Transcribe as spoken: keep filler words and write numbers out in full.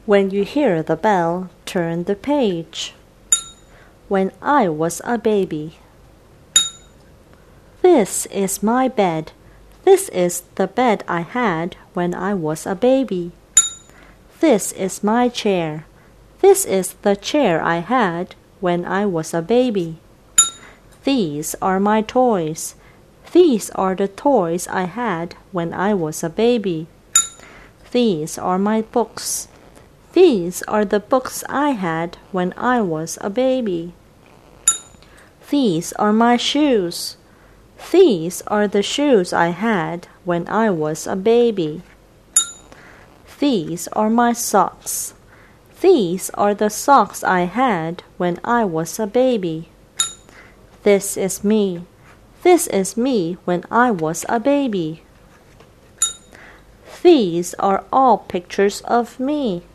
When you hear the bell, turn the page. When I was a baby. This is my bed. This is the bed I had when I was a baby. This is my chair. This is the chair I had when I was a baby. These are my toys. These are the toys I had when I was a baby. These are my books. These are the books I had when I was a baby. These are my shoes. These are the shoes I had when I was a baby. These are my socks. These are the socks I had when I was a baby. This is me. This is me when I was a baby. These are all pictures of me.